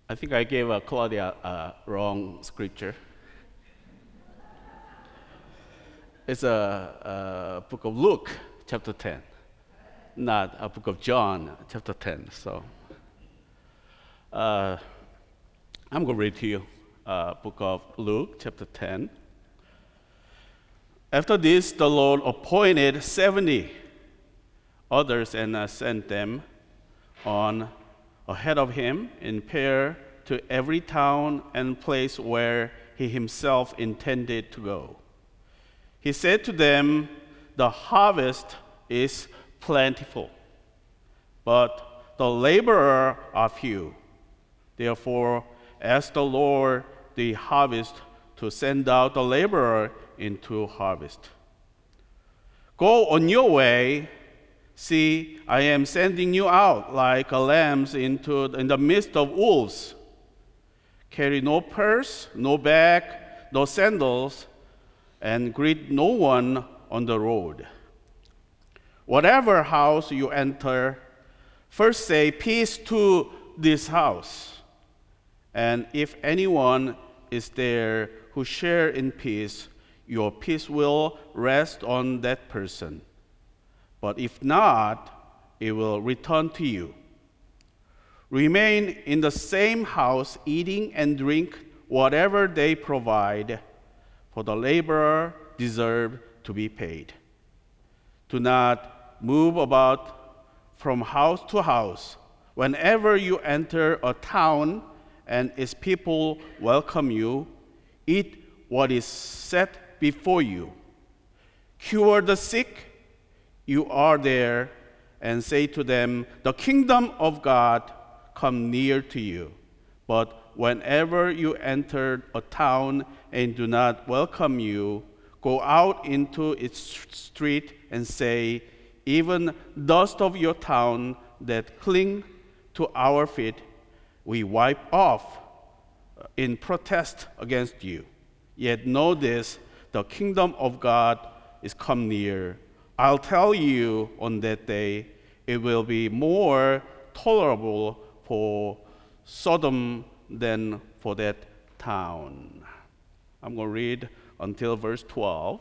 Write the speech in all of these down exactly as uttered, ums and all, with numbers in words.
I think I gave uh, Claudia a wrong scripture. It's a, a book of Luke, chapter ten, not a book of John, chapter ten. So uh, I'm going to read to you uh, book of Luke, chapter ten. After this, the Lord appointed seventy others and uh, sent them on ahead of him in pair to every town and place where he himself intended to go. He said to them, "The harvest is plentiful, but the laborers are few. Therefore, ask the Lord the harvest to send out the laborer into harvest. Go on your way. See, I am sending you out like lambs into in the midst of wolves. Carry no purse, no bag, no sandals, and greet no one on the road. Whatever house you enter, first say, 'Peace to this house.' And if anyone is there who share in peace, your peace will rest on that person. But if not, it will return to you. Remain in the same house, eating and drink whatever they provide, for the laborer deserves to be paid. Do not move about from house to house. Whenever you enter a town and its people welcome you, eat what is set before you. Cure the sick you are there, and say to them, 'The kingdom of God come near to you.' But whenever you enter a town and do not welcome you, go out into its street and say, 'Even dust of your town that cling to our feet, we wipe off in protest against you. Yet know this, the kingdom of God is come near. I'll tell you on that day, it will be more tolerable for Sodom than for that town." I'm going to read until verse twelve.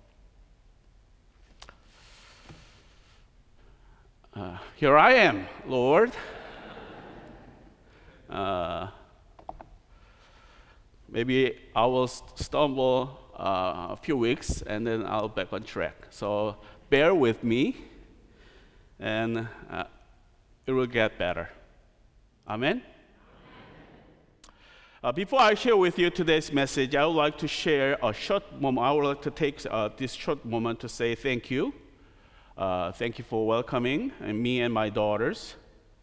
Uh, here I am, Lord. Uh, maybe I will stumble uh, a few weeks and then I'll back on track. So bear with me, and uh, it will get better. Amen? Uh, before I share with you today's message, I would like to share a short moment. I would like to take uh, this short moment to say thank you. Uh, thank you for welcoming me and my daughters.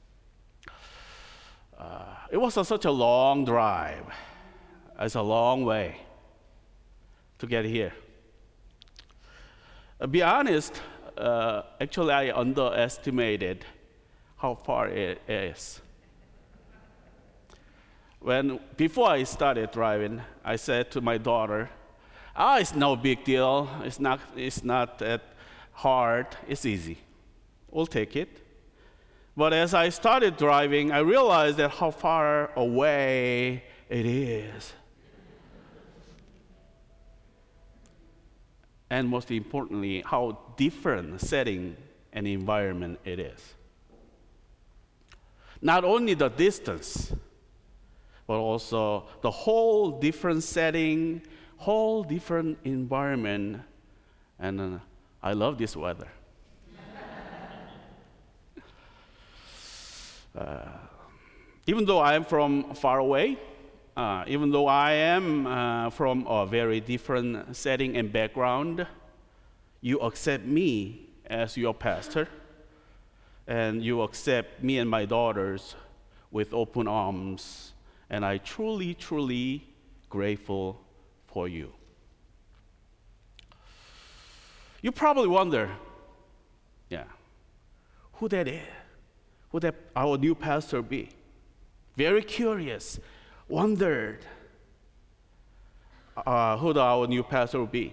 Uh, it was a, such a long drive. It's a long way to get here. To be honest, uh, actually I underestimated how far it is. When before I started driving, I said to my daughter, "Ah, it's no big deal. It's not. It's not that hard. It's easy. We'll take it." But as I started driving, I realized that how far away it is. And most importantly, how different setting and environment it is. Not only the distance, but also the whole different setting, whole different environment. And uh, I love this weather. uh, even though I am from far away, Uh, even though I am uh, from a very different setting and background, you accept me as your pastor, and you accept me and my daughters with open arms, and I truly, truly grateful for you. You probably wonder, yeah, who that is, who that our new pastor be? Very curious. Wondered uh, who the, our new pastor will be.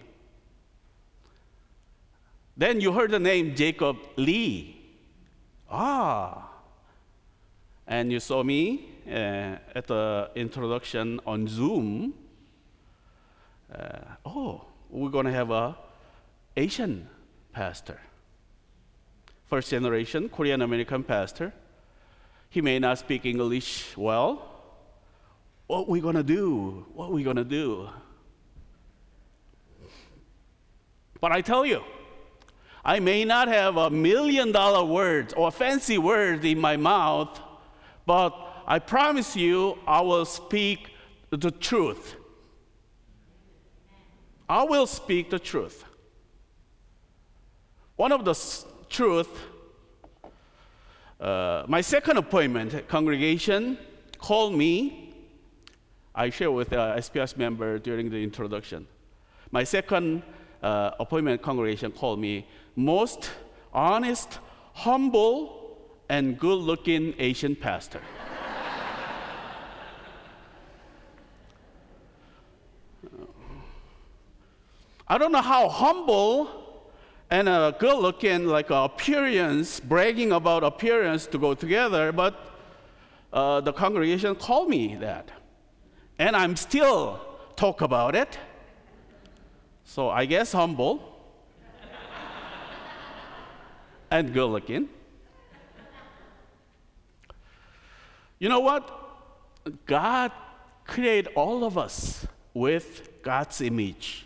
Then you heard the name Jacob Lee. Ah. And you saw me uh, at the introduction on Zoom, uh, oh, we're going to have a Asian pastor. First generation Korean American pastor. He may not speak English well. What we gonna do? What we gonna do? But I tell you, I may not have a million dollar words or fancy words in my mouth, but I promise you I will speak the truth. I will speak the truth. One of the s- truth, uh, my second appointment, congregation called me. I share with the S P S member during the introduction. My second uh, appointment congregation called me most honest, humble, and good-looking Asian pastor. I don't know how humble and a good-looking, like uh, appearance, bragging about appearance to go together, but uh, the congregation called me that. And I'm still talk about it. So I guess humble and good-looking. You know what? God created all of us with God's image.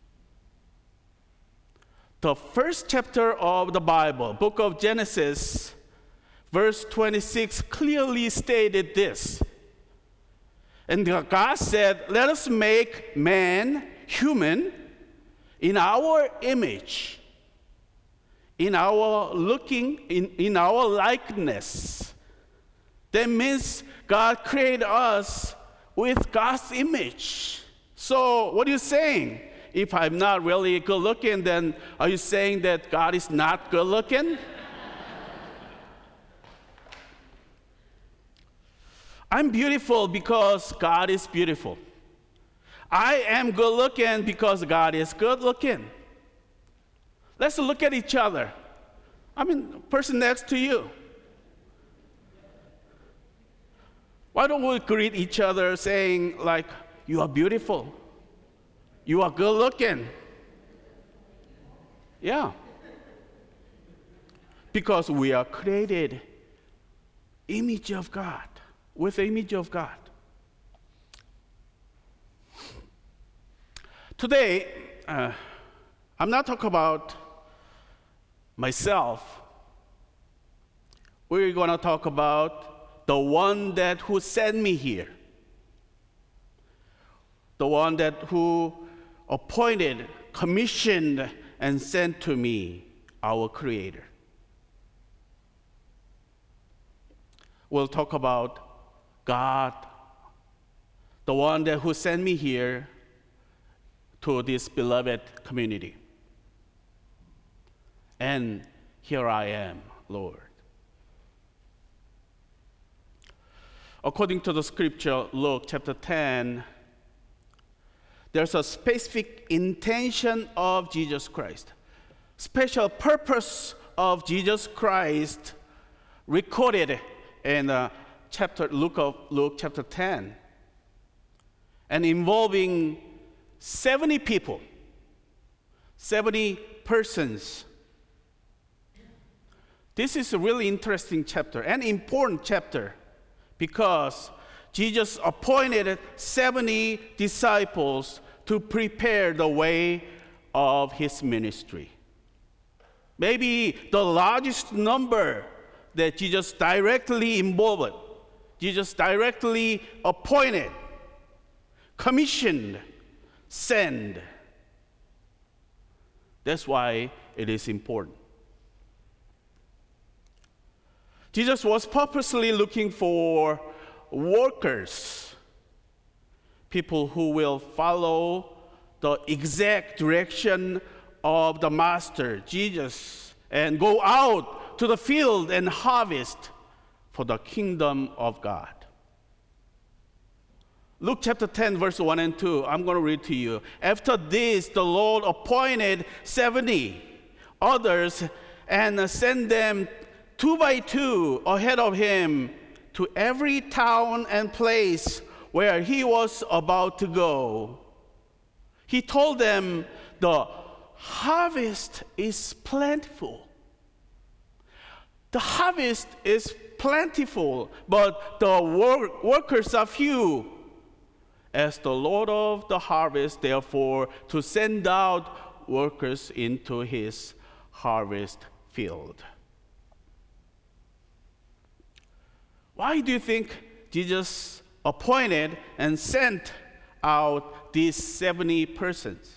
The first chapter of the Bible, book of Genesis, verse twenty-six, clearly stated this. And God said, let us make man, human, in our image, in our looking, in, in our likeness. That means God created us with God's image. So what are you saying? If I'm not really good looking, then are you saying that God is not good looking? I'm beautiful because God is beautiful. I am good looking because God is good looking. Let's look at each other. I mean, person next to you. Why don't we greet each other saying like, you are beautiful. You are good looking. Yeah. Because we are created image of God, with the image of God. Today, uh, I'm not talking about myself. We're going to talk about the one that who sent me here. The one that who appointed, commissioned, and sent to me, our Creator. We'll talk about God, the one that who sent me here to this beloved community. And here I am, Lord. According to the scripture, Luke chapter ten, there's a specific intention of Jesus Christ, special purpose of Jesus Christ recorded in uh, chapter Luke of Luke chapter ten, and involving seventy people, seventy persons. This is a really interesting chapter, an important chapter, because Jesus appointed seventy disciples to prepare the way of his ministry. Maybe the largest number that Jesus directly involved, Jesus directly appointed, commissioned, sent. That's why it is important. Jesus was purposely looking for workers, people who will follow the exact direction of the Master, Jesus, and go out to the field and harvest for the kingdom of God. Luke chapter ten, verse one and two, I'm going to read to you. After this, the Lord appointed seventy others and sent them two by two ahead of him to every town and place where he was about to go. He told them, the harvest is plentiful. The harvest is plentiful, but the work, workers are few. As the Lord of the harvest, therefore, to send out workers into his harvest field. Why do you think Jesus appointed and sent out these seventy persons?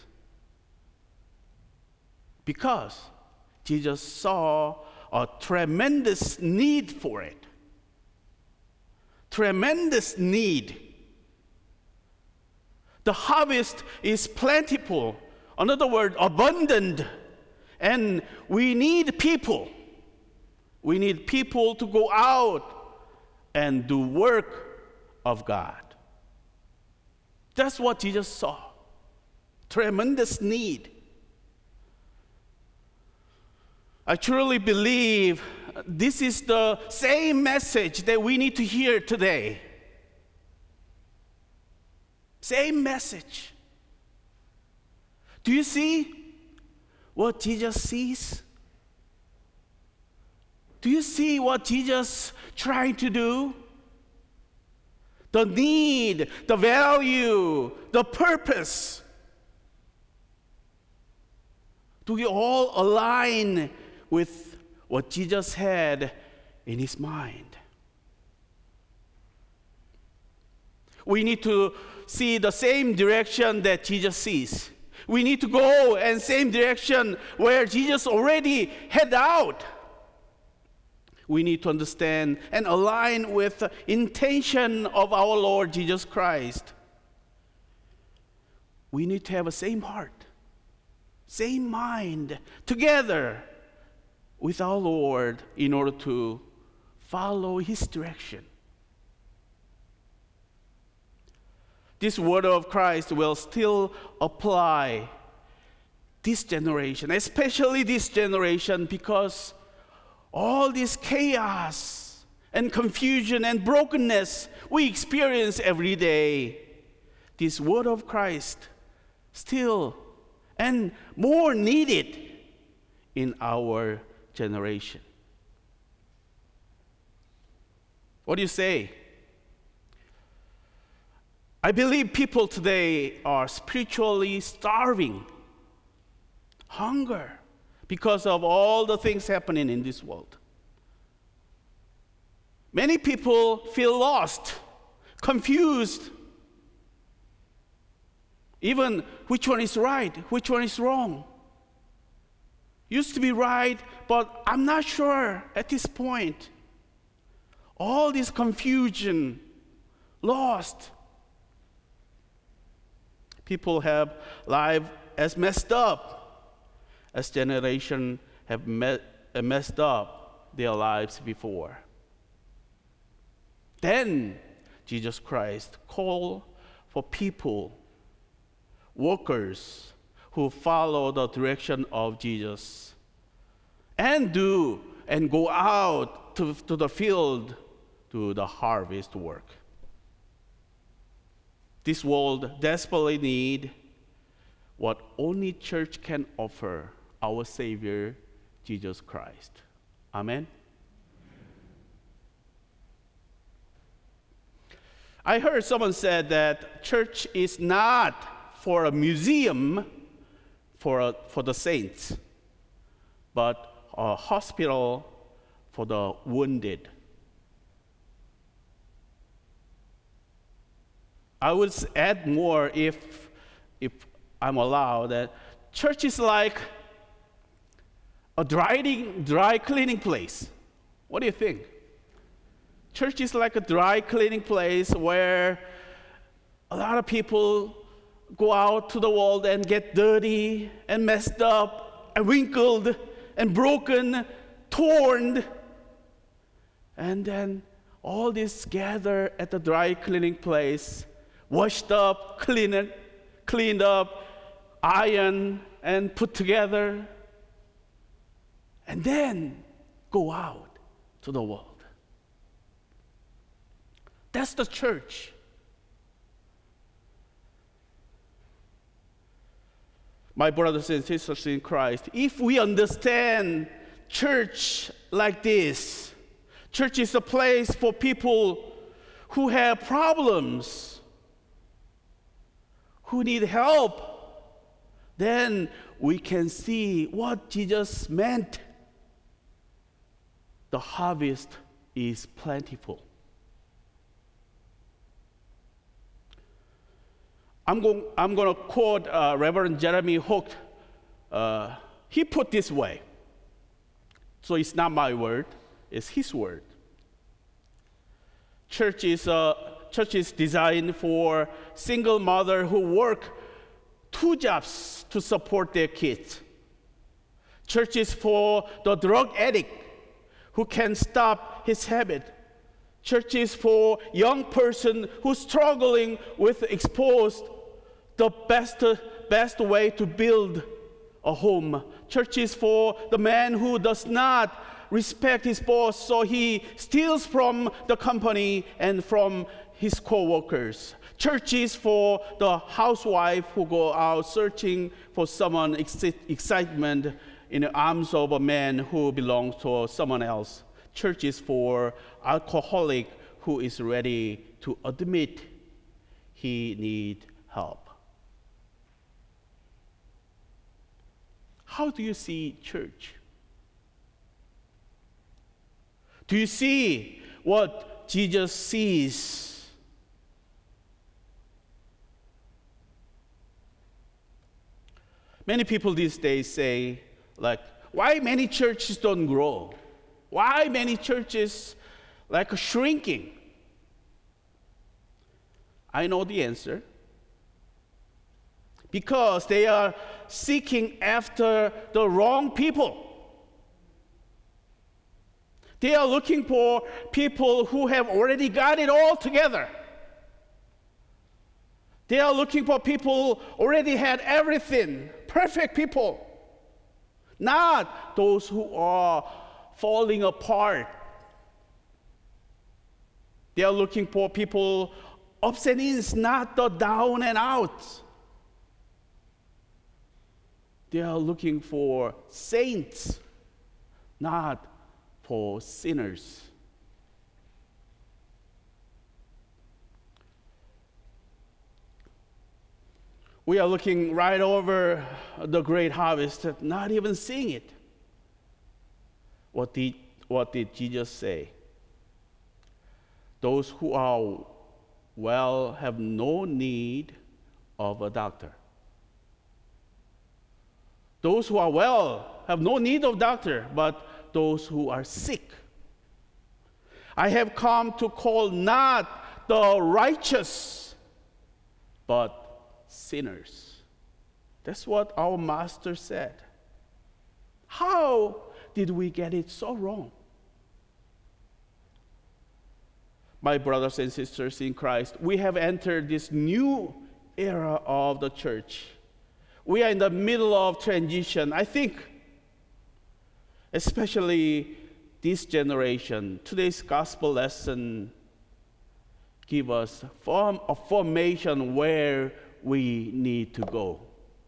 Because Jesus saw a tremendous need for it. Tremendous need. The harvest is plentiful. In other words, abundant. And we need people. We need people to go out and do work of God. That's what Jesus saw. Tremendous need. I truly believe this is the same message that we need to hear today. Same message. Do you see what Jesus sees? Do you see what Jesus trying to do? The need, the value, the purpose. Do we all align with what Jesus had in his mind? We need to see the same direction that Jesus sees. We need to go in the same direction where Jesus already head out. We need to understand and align with the intention of our Lord Jesus Christ. We need to have the same heart, same mind, together with our Lord in order to follow his direction. This word of Christ will still apply this generation, especially this generation, because all this chaos and confusion and brokenness we experience every day, this word of Christ still and more needed in our generation. What do you say? I believe people today are spiritually starving, hunger, because of all the things happening in this world. Many people feel lost, confused. Even which one is right, which one is wrong. Used to be right, but I'm not sure at this point. All this confusion, lost. People have lives as messed up as generation have met, uh, messed up their lives before. Then Jesus Christ called for people, workers who follow the direction of Jesus and do and go out to, to the field to the harvest work. This world desperately needs what only church can offer, our Savior, Jesus Christ. Amen? I heard someone said that church is not for a museum for, a, for the saints, but a hospital for the wounded. I would add more if, if I'm allowed, that church is like a dry, dry cleaning place. What do you think? Church is like a dry cleaning place where a lot of people go out to the world and get dirty and messed up and wrinkled and broken, torn. And then all this gather at the dry cleaning place, washed up, cleaned, cleaned up, ironed, and put together, and then go out to the world. That's the church. My brothers and sisters in Christ, if we understand church like this, church is a place for people who have problems, who need help, then we can see what Jesus meant. The harvest is plentiful. I'm going, I'm going to quote uh, Reverend Jeremy Hook. Uh, he put this way. So it's not my word, it's his word. Church is, uh, church is designed for single mother who work two jobs to support their kids. Church is for the drug addict who can stop his habit. Church is for young person who's struggling with exposed. The best, best way to build a home. Church is for the man who does not respect his boss, so he steals from the company and from his co-workers. Church is for the housewife who go out searching for someone exci- excitement in the arms of a man who belongs to someone else. Church is for alcoholic who is ready to admit he needs help. How do you see church? Do you see what Jesus sees? Many people these days say, like, why many churches don't grow? Why many churches like shrinking? I know the answer. Because they are seeking after the wrong people. They are looking for people who have already got it all together. They are looking for people who already had everything, perfect people. Not those who are falling apart. They are looking for people ups and ins, not the down and outs. They are looking for saints, not for sinners. We are looking right over the great harvest, not even seeing it. What did, what did Jesus say? Those who are well have no need of a doctor. Those who are well have no need of doctor, but those who are sick. I have come to call not the righteous, but sinners. That's what our master said. How did we get it so wrong? My brothers and sisters in Christ, we have entered this new era of the church. We are in the middle of transition. I think, especially this generation, today's gospel lesson give us form a formation where we need to go.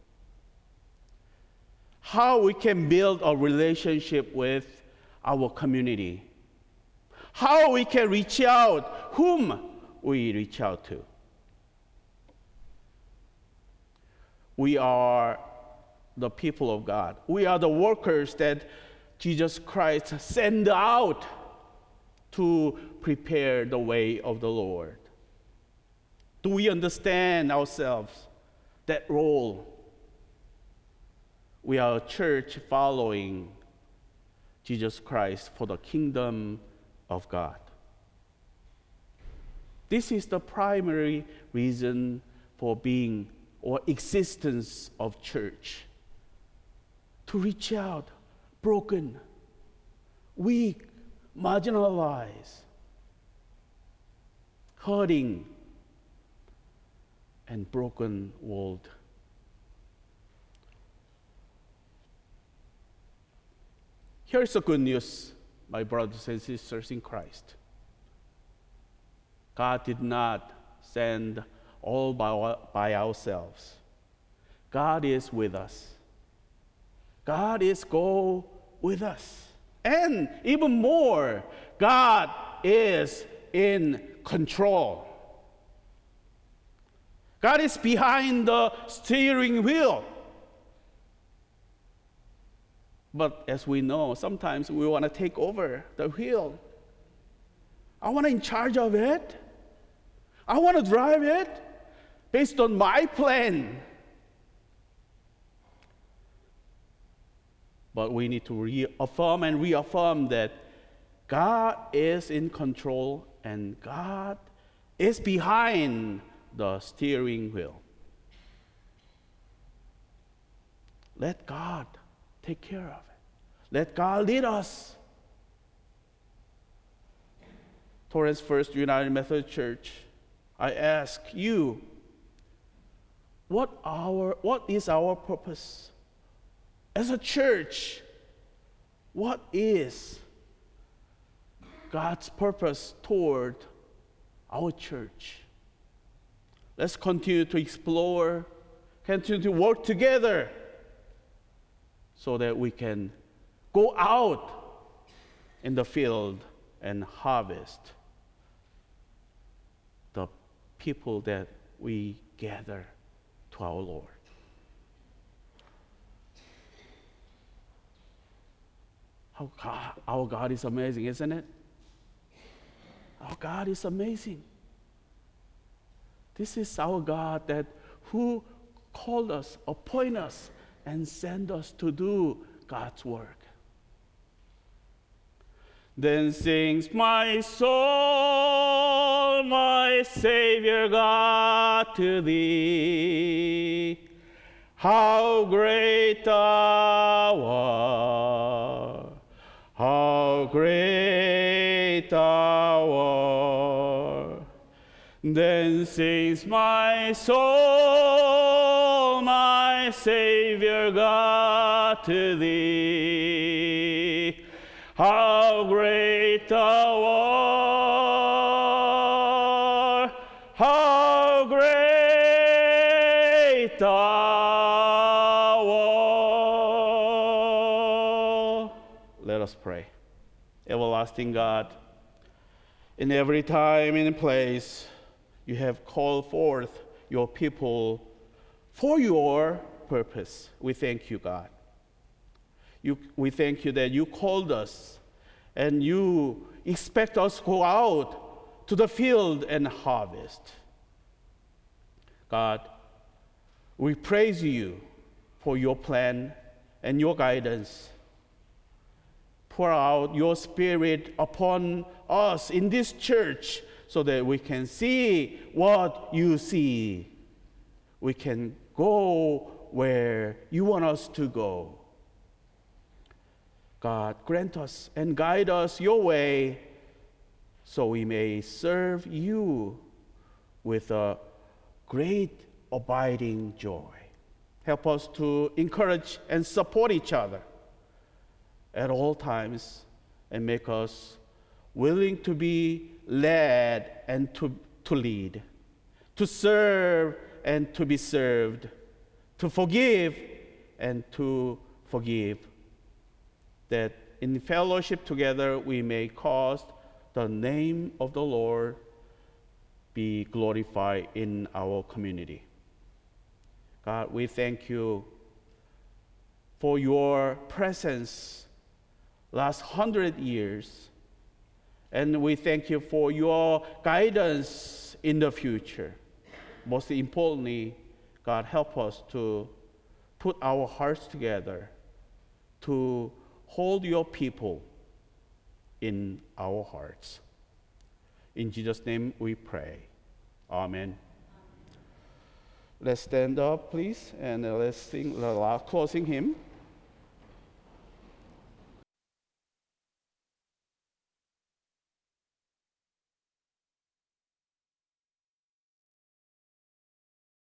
How we can build a relationship with our community. How we can reach out, whom we reach out to. We are the people of God. We are the workers that Jesus Christ sent out to prepare the way of the Lord. Do we understand ourselves, that role? We are a church following Jesus Christ for the kingdom of God. This is the primary reason for being or existence of church. To reach out, broken, weak, marginalized, hurting, and broken world. Here's the good news, my brothers and sisters in Christ. God did not send all by, by ourselves. God is with us. God is go with us. And even more, God is in control. God is behind the steering wheel. But as we know, sometimes we want to take over the wheel. I want to in charge of it. I want to drive it based on my plan. But we need to reaffirm and reaffirm that God is in control and God is behind the steering wheel. Let God take care of it. Let God lead us. Torrance First United Methodist Church, I ask you, what our what is our purpose? As a church, what is God's purpose toward our church? Let's continue to explore, continue to work together so that we can go out in the field and harvest the people that we gather to our Lord. How God, our God is amazing, isn't it? Our God is amazing. This is our God that who called us, appoint us, and send us to do God's work. Then sings my soul, my Savior God, to thee. How great thou art, how great thou art. Then sings my soul, my Savior God, to thee. How great thou art, how great thou art. Let us pray. Everlasting God, in every time and place, you have called forth your people for your purpose. We thank you, God. You, we thank you that you called us and you expect us to go out to the field and harvest. God, we praise you for your plan and your guidance. Pour out your Spirit upon us in this church so that we can see what you see. We can go where you want us to go. God, grant us and guide us your way so we may serve you with a great abiding joy. Help us to encourage and support each other at all times and make us willing to be led and to, to lead, to serve and to be served, to forgive and to forgive, that in fellowship together we may cause the name of the Lord be glorified in our community. God, we thank you for your presence last hundred years, and we thank you for your guidance in the future. Most importantly, God, help us to put our hearts together to hold your people in our hearts. In Jesus' name we pray. Amen. Let's stand up, please, and let's sing the last closing hymn.